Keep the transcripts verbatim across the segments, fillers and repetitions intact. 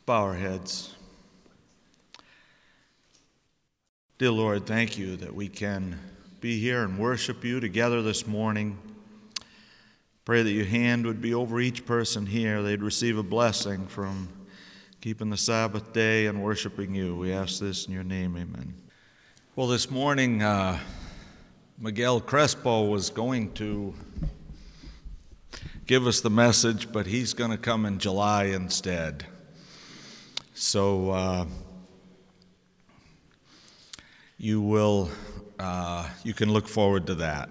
bow our heads. Dear Lord, thank you that we can be here and worship you together this morning. Pray that your hand would be over each person here. They'd receive a blessing from keeping the Sabbath day and worshiping you. We ask this in your name, amen. Well, this morning, uh, Miguel Crespo was going to give us the message, but he's going to come in July instead. So uh, you will, uh, you can look forward to that.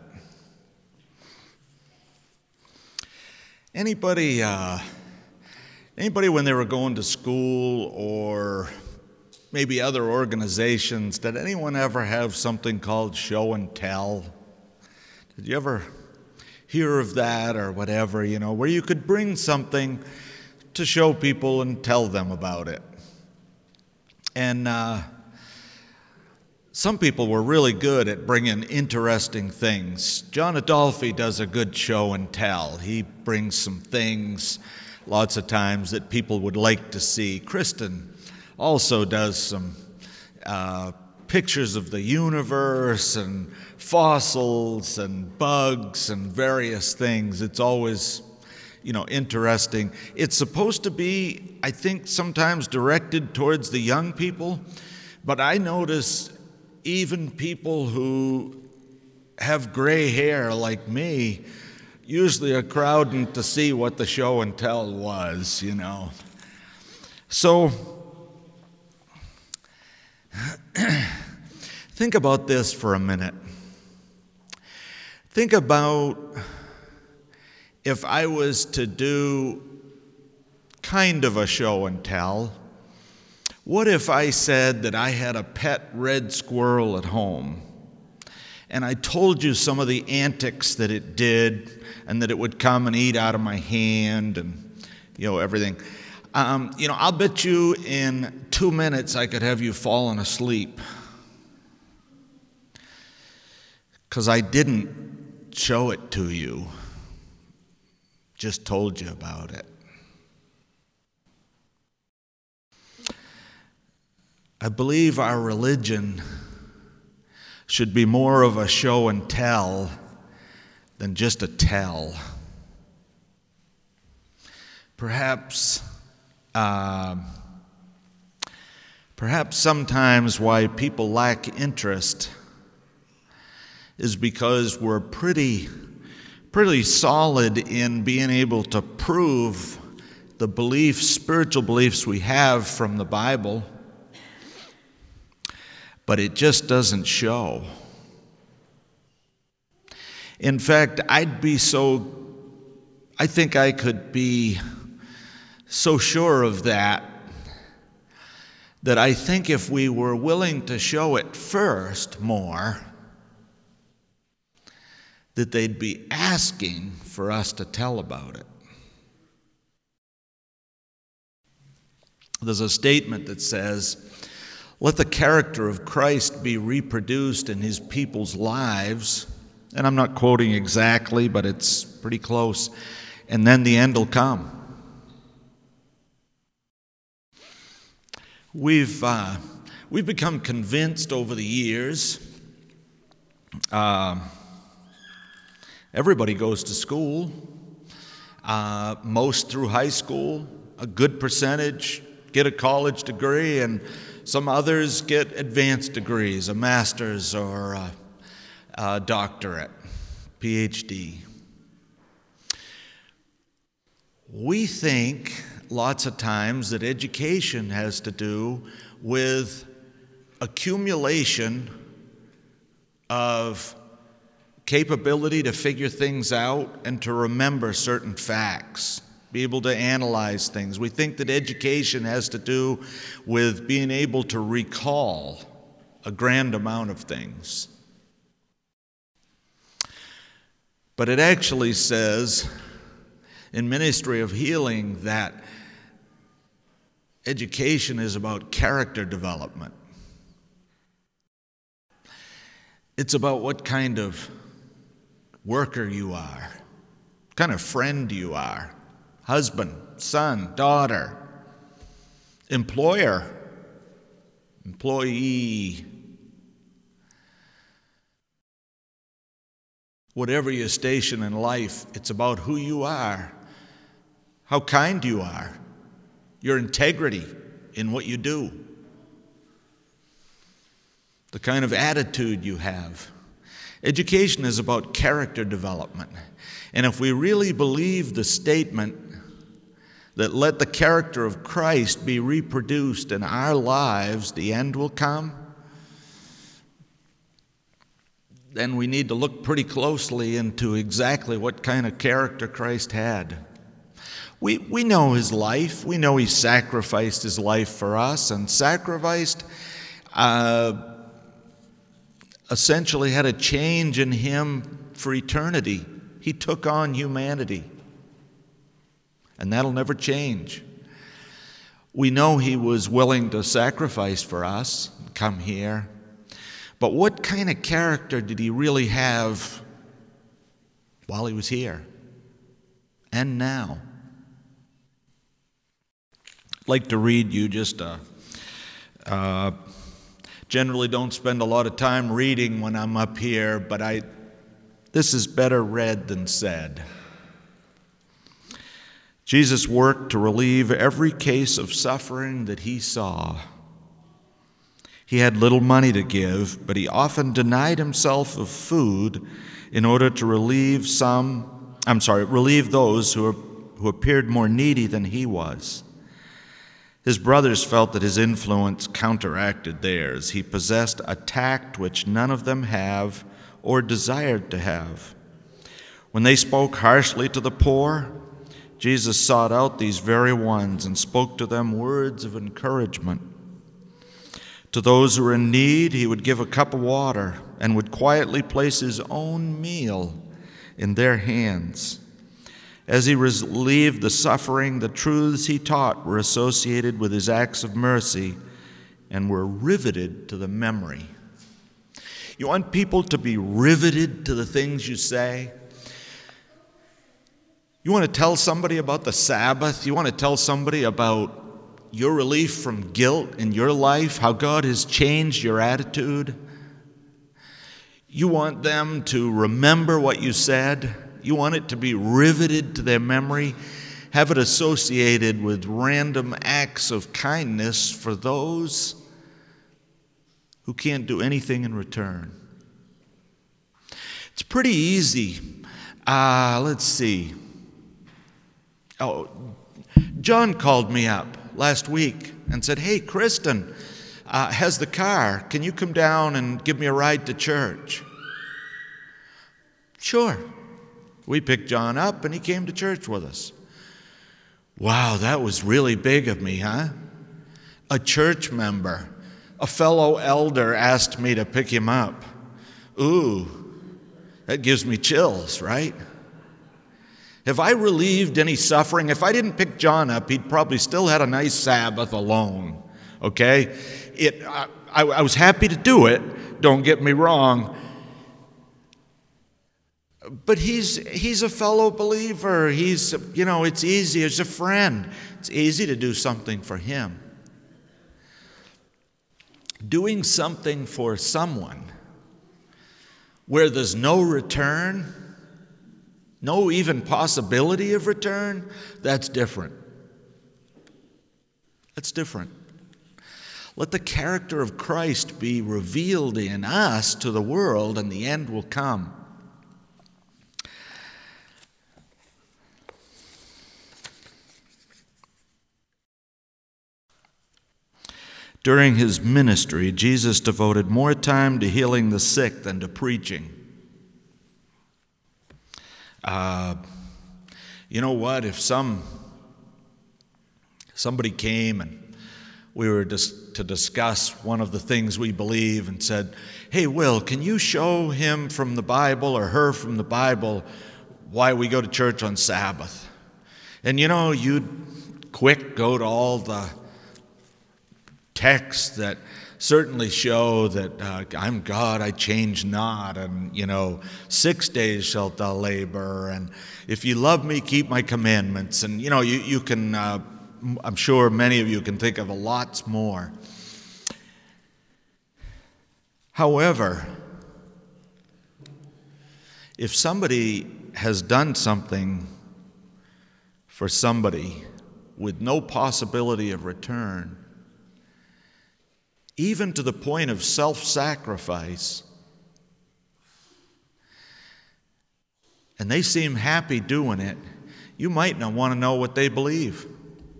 Anybody, uh, anybody when they were going to school or maybe other organizations, did anyone ever have something called show and tell? Did you ever hear of that or whatever, you know, where you could bring something to show people and tell them about it? And uh, some people were really good at bringing interesting things. John Adolphi does a good show and tell. He brings some things lots of times that people would like to see. Kristen also does some uh, pictures of the universe and fossils and bugs and various things. It's always, you know, interesting. It's supposed to be, I think, sometimes directed towards the young people, but I notice even people who have gray hair like me usually are crowding to see what the show and tell was, you know. So think about this for a minute. Think about if I was to do kind of a show and tell. What if I said that I had a pet red squirrel at home, and I told you some of the antics that it did, and that it would come and eat out of my hand, and you know everything. Um, you know, I'll bet you in two minutes I could have you falling asleep, because I didn't show it to you, just told you about it. I believe our religion should be more of a show and tell than just a tell. Perhaps, uh, perhaps sometimes why people lack interest is because we're pretty, pretty solid in being able to prove the beliefs, spiritual beliefs we have from the Bible, but it just doesn't show. In fact, I'd be so, I think I could be so sure of that, that I think if we were willing to show it first more, that they'd be asking for us to tell about it. There's a statement that says, "Let the character of Christ be reproduced in his people's lives," and I'm not quoting exactly, but it's pretty close, "and then the end will come." We've uh, we've become convinced over the years. Uh, everybody goes to school, uh, most through high school, a good percentage get a college degree, and some others get advanced degrees, a master's or a, a doctorate, P H D. We think lots of times that education has to do with accumulation of capability to figure things out and to remember certain facts, be able to analyze things. We think that education has to do with being able to recall a grand amount of things. But it actually says in Ministry of Healing that education is about character development. It's about what kind of worker you are, what kind of friend you are, husband, son, daughter, employer, employee, whatever your station in life, it's about who you are, how kind you are, your integrity in what you do, the kind of attitude you have. Education is about character development. And if we really believe the statement that let the character of Christ be reproduced in our lives, the end will come, then we need to look pretty closely into exactly what kind of character Christ had. We we know his life. We know he sacrificed his life for us, and sacrificed uh, essentially had a change in him for eternity. He took on humanity, and that'll never change. We know he was willing to sacrifice for us, come here. But what kind of character did he really have while he was here and now? I'd like to read you just a, uh, generally don't spend a lot of time reading when I'm up here, but I this is better read than said. Jesus worked to relieve every case of suffering that he saw. He had little money to give, but he often denied himself of food in order to relieve some, I'm sorry, relieve those who, who appeared more needy than he was. His brothers felt that his influence counteracted theirs. He possessed a tact which none of them have or desired to have. When they spoke harshly to the poor, Jesus sought out these very ones and spoke to them words of encouragement. To those who were in need, he would give a cup of water and would quietly place his own meal in their hands. As he relieved the suffering, the truths he taught were associated with his acts of mercy and were riveted to the memory. You want people to be riveted to the things you say? You want to tell somebody about the Sabbath? You want to tell somebody about your relief from guilt in your life, how God has changed your attitude? You want them to remember what you said? You want it to be riveted to their memory? Have it associated with random acts of kindness for those who can't do anything in return. It's pretty easy. Uh, let's see. Oh, John called me up last week and said, "Hey, Kristen uh, has the car. Can you come down and give me a ride to church?" Sure. We picked John up and he came to church with us. Wow, that was really big of me, huh? A church member, a fellow elder asked me to pick him up. Ooh, that gives me chills, right? Have I relieved any suffering? If I didn't pick John up, he'd probably still had a nice Sabbath alone, okay? It, I, I was happy to do it, don't get me wrong. But he's he's a fellow believer. He's, you know, it's easy as a friend. It's easy to do something for him. Doing something for someone where there's no return, no even possibility of return, that's different. That's different. Let the character of Christ be revealed in us to the world, and the end will come. During his ministry, Jesus devoted more time to healing the sick than to preaching. Uh, you know what? If some somebody came and we were dis- to discuss one of the things we believe and said, "Hey, Will, can you show him from the Bible or her from the Bible why we go to church on Sabbath?" And you know, you'd quick go to all the texts that certainly show that uh, I'm God, I change not, and, you know, six days shalt thou labor, and if you love me, keep my commandments, and, you know, you, you can uh, I'm sure many of you can think of lots more. However, if somebody has done something for somebody with no possibility of return, even to the point of self-sacrifice, and they seem happy doing it, you might not want to know what they believe.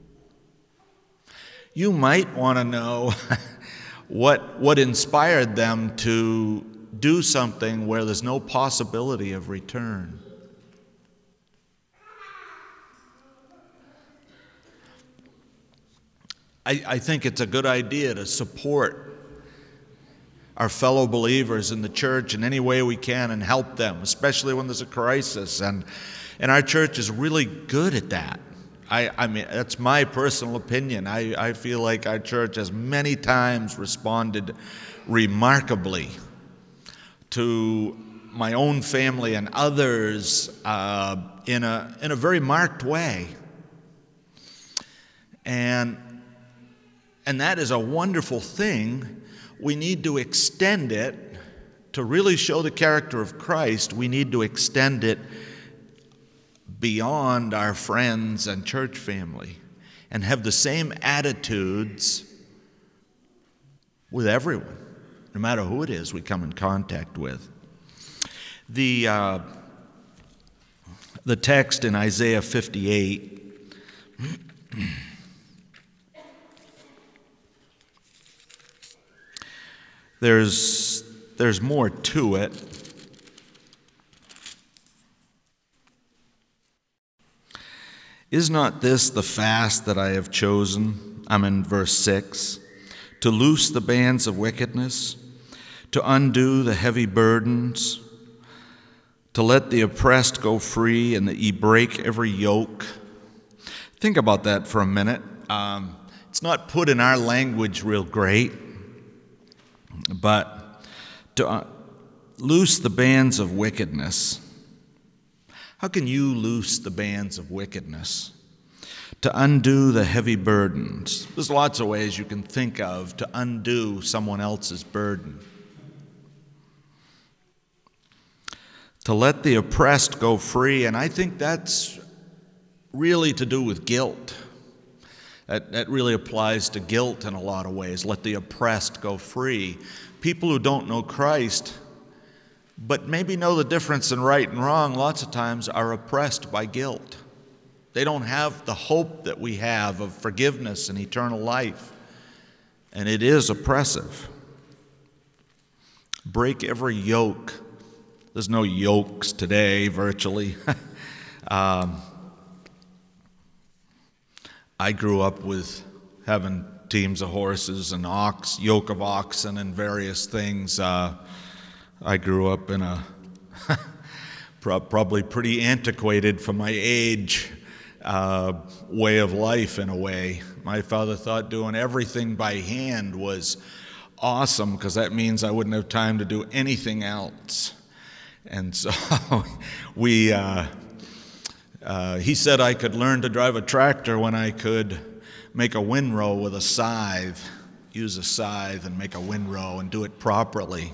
You might want to know what, what inspired them to do something where there's no possibility of return. I, I think it's a good idea to support our fellow believers in the church in any way we can and help them, especially when there's a crisis. And, and our church is really good at that. I, I mean, that's my personal opinion. I, I feel like our church has many times responded remarkably to my own family and others uh, in a in a very marked way. And and that is a wonderful thing. We need to extend it to really show the character of Christ. We need to extend it beyond our friends and church family and have the same attitudes with everyone, no matter who it is we come in contact with. The, uh, the text in Isaiah fifty-eight there's, there's more to it. Is not this the fast that I have chosen? I'm in verse six. To loose the bands of wickedness, to undo the heavy burdens, to let the oppressed go free, and that ye break every yoke. Think about that for a minute. Um, it's not put in our language real great, but to uh, loose the bands of wickedness. How can you loose the bands of wickedness? To undo the heavy burdens. There's lots of ways you can think of to undo someone else's burden. To let the oppressed go free, and I think that's really to do with guilt. That, that really applies to guilt in a lot of ways. Let the oppressed go free. People who don't know Christ, but maybe know the difference in right and wrong, lots of times are oppressed by guilt. They don't have the hope that we have of forgiveness and eternal life, and it is oppressive. Break every yoke. There's no yokes today, virtually. um, I grew up with having teams of horses and ox, yoke of oxen and various things. Uh, I grew up in a probably pretty antiquated for my age uh, way of life in a way. My father thought doing everything by hand was awesome because that means I wouldn't have time to do anything else. And so we, uh, uh, he said I could learn to drive a tractor when I could make a windrow with a scythe, use a scythe and make a windrow and do it properly.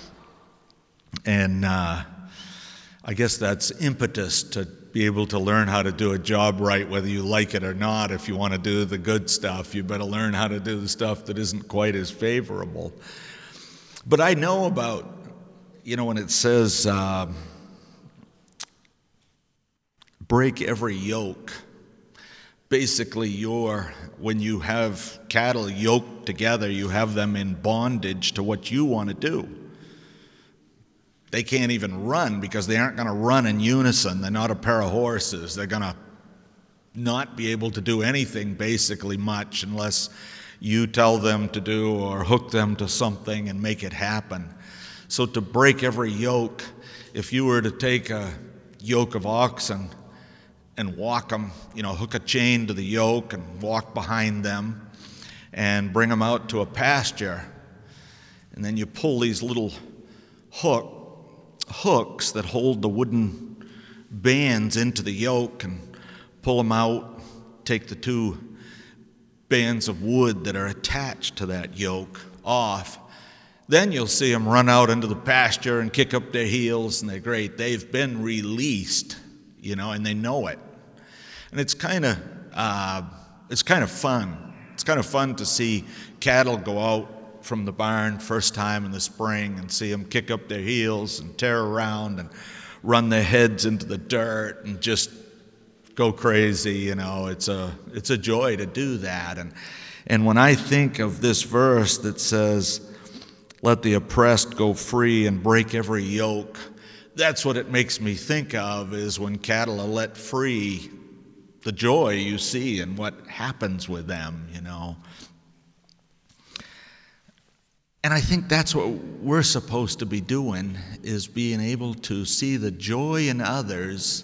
And uh, I guess that's impetus to be able to learn how to do a job right, whether you like it or not. If you want to do the good stuff, you better learn how to do the stuff that isn't quite as favorable. But I know about, you know, when it says, uh, break every yoke, basically you're, when you have cattle yoked together, you have them in bondage to what you want to do. They can't even run because they aren't going to run in unison. They're not a pair of horses. They're going to not be able to do anything basically much unless you tell them to do or hook them to something and make it happen. So to break every yoke, if you were to take a yoke of oxen and walk them, you know, hook a chain to the yoke and walk behind them and bring them out to a pasture, and then you pull these little hook hooks that hold the wooden bands into the yoke and pull them out, take the two bands of wood that are attached to that yoke off, then you'll see them run out into the pasture and kick up their heels, and they're great. They've been released, you know, and they know it. And it's kind of uh, it's kind of fun. It's kind of fun to see cattle go out from the barn first time in the spring and see them kick up their heels and tear around and run their heads into the dirt and just go crazy, you know. It's a it's a joy to do that. And and when I think of this verse that says, "Let the oppressed go free and break every yoke," that's what it makes me think of, is when cattle are let free, the joy you see and what happens with them, you know. And I think that's what we're supposed to be doing, is being able to see the joy in others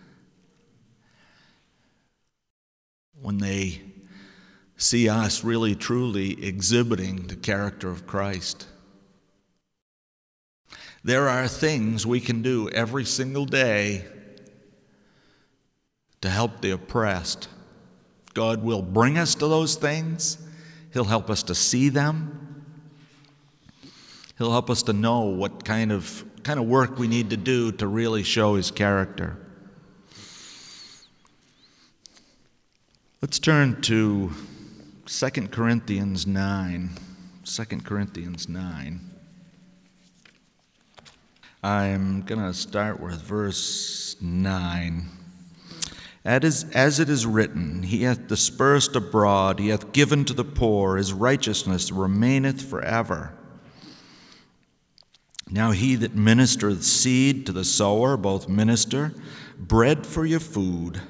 when they see us really, truly exhibiting the character of Christ. There are things we can do every single day to help the oppressed. God will bring us to those things. He'll help us to see them. He'll help us to know what kind of kind of work we need to do to really show His character. Let's turn to Second Corinthians nine. Second Corinthians nine. I'm going to start with verse nine. As, as it is written, He hath dispersed abroad, He hath given to the poor, His righteousness remaineth forever. Now he that ministereth seed to the sower, both minister bread for your food,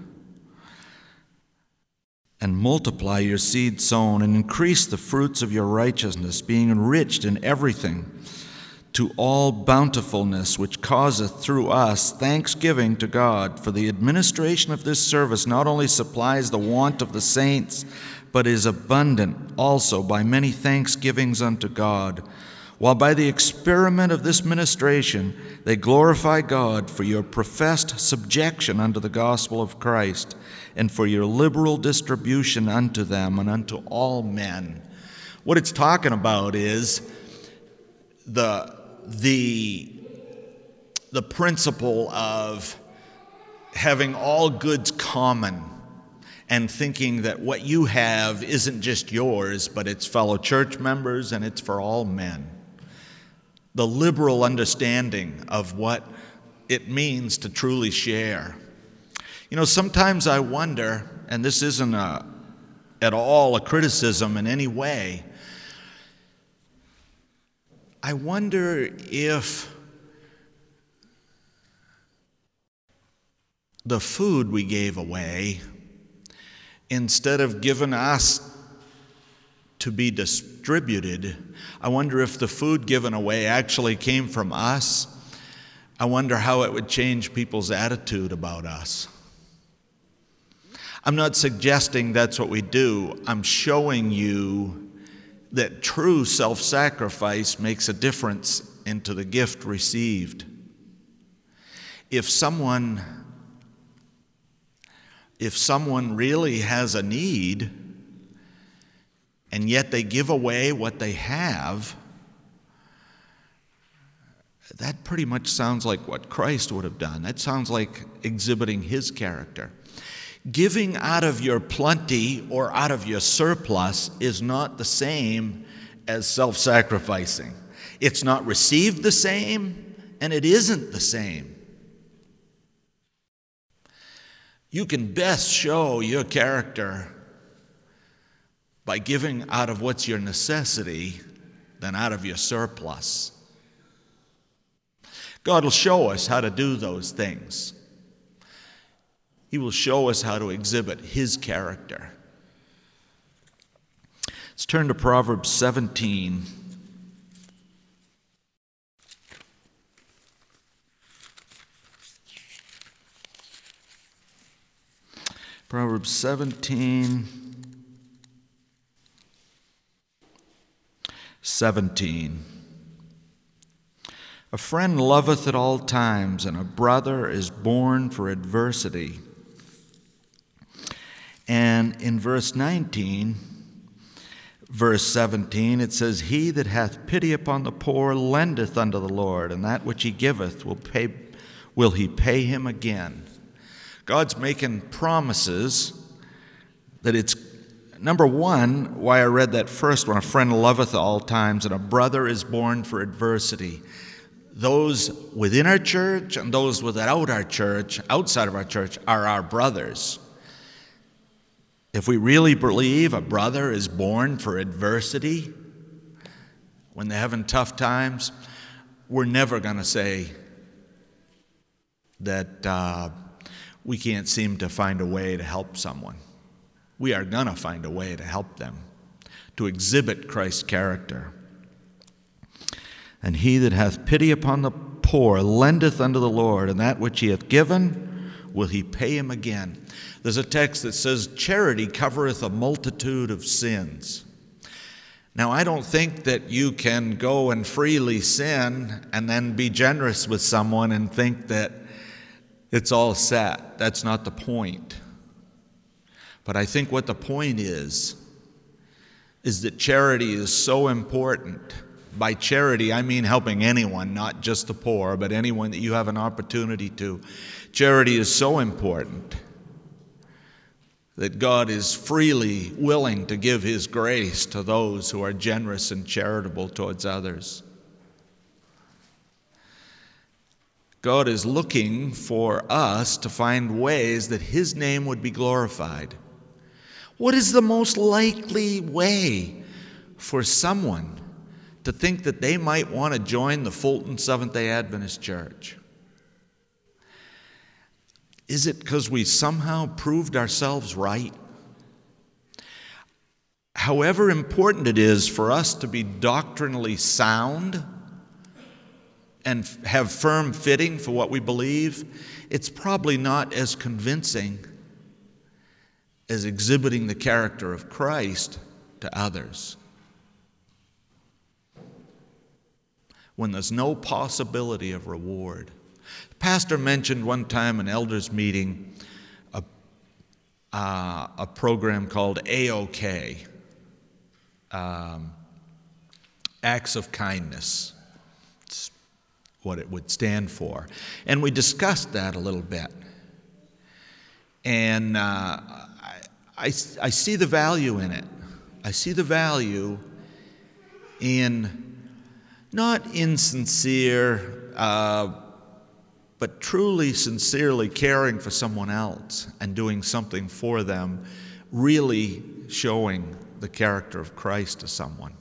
and multiply your seed sown, and increase the fruits of your righteousness, being enriched in everything, to all bountifulness, which causeth through us thanksgiving to God. For the administration of this service not only supplies the want of the saints, but is abundant also by many thanksgivings unto God. While by the experiment of this ministration they glorify God for your professed subjection unto the gospel of Christ, and for your liberal distribution unto them and unto all men. What it's talking about is the the the principle of having all goods common, and thinking that what you have isn't just yours, but it's fellow church members and it's for all men. The liberal understanding of what it means to truly share. You know, sometimes I wonder, and this isn't a, at all a criticism in any way, I wonder if the food we gave away, instead of giving us to be distributed, I wonder if the food given away actually came from us. I wonder how it would change people's attitude about us. I'm not suggesting that's what we do. I'm showing you that true self-sacrifice makes a difference into the gift received. If someone, if someone really has a need, and yet they give away what they have, that pretty much sounds like what Christ would have done. That sounds like exhibiting His character. Giving out of your plenty or out of your surplus is not the same as self-sacrificing. It's not received the same, and it isn't the same. You can best show your character by giving out of what's your necessity than out of your surplus. God will show us how to do those things. He will show us how to exhibit His character. Let's turn to Proverbs seventeen. Proverbs seventeen. seventeen. A friend loveth at all times, and a brother is born for adversity. And in verse nineteen, verse seventeen, it says, "He that hath pity upon the poor lendeth unto the Lord, and that which he giveth will pay, will he pay him again." God's making promises that it's, number one, why I read that first one, "A friend loveth all times, and a brother is born for adversity." Those within our church and those without our church, outside of our church, are our brothers. If we really believe a brother is born for adversity, when they're having tough times, we're never going to say that uh, we can't seem to find a way to help someone. We are going to find a way to help them, to exhibit Christ's character. "And he that hath pity upon the poor lendeth unto the Lord, and that which he hath given will he pay him again." There's a text that says, "Charity covereth a multitude of sins." Now, I don't think that you can go and freely sin and then be generous with someone and think that it's all set. That's not the point. But I think what the point is, is that charity is so important. By charity, I mean helping anyone, not just the poor, but anyone that you have an opportunity to. Charity is so important that God is freely willing to give his grace to those who are generous and charitable towards others. God is looking for us to find ways that his name would be glorified. What is the most likely way for someone to think that they might want to join the Fulton Seventh-day Adventist Church? Is it because we somehow proved ourselves right? However important it is for us to be doctrinally sound and have firm fitting for what we believe, it's probably not as convincing as exhibiting the character of Christ to others. When there's no possibility of reward. The pastor mentioned one time in elders meeting a, uh, a program called A O K, um, Acts of Kindness. It's what it would stand for. And we discussed that a little bit. And uh, I, I, I see the value in it. I see the value in not insincere, uh, but truly, sincerely caring for someone else and doing something for them, really showing the character of Christ to someone.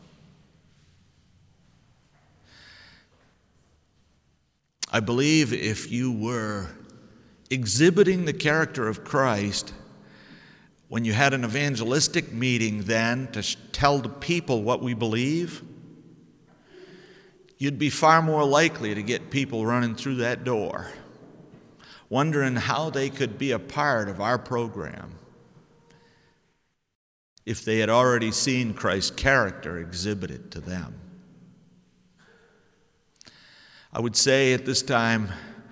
I believe if you were exhibiting the character of Christ when you had an evangelistic meeting then to tell the people what we believe, you'd be far more likely to get people running through that door, wondering how they could be a part of our program if they had already seen Christ's character exhibited to them. I would say at this time,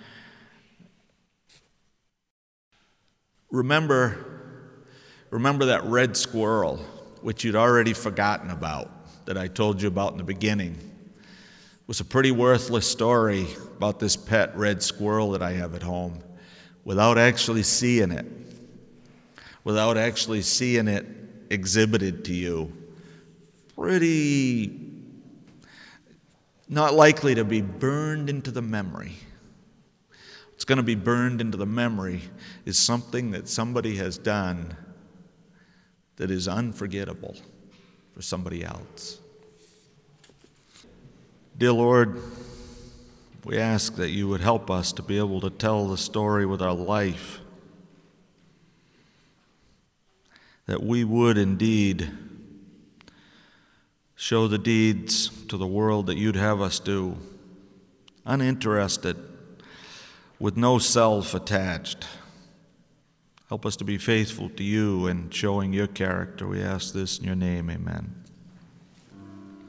remember, remember that red squirrel, which you'd already forgotten about, that I told you about in the beginning. It was a pretty worthless story about this pet red squirrel that I have at home, without actually seeing it, without actually seeing it exhibited to you. Pretty not likely to be burned into the memory. What's going to be burned into the memory is something that somebody has done that is unforgettable for somebody else. Dear Lord, we ask that you would help us to be able to tell the story with our life, that we would indeed show the deeds to the world that you'd have us do, uninterested, with no self attached. Help us to be faithful to you and showing your character. We ask this in your name, amen.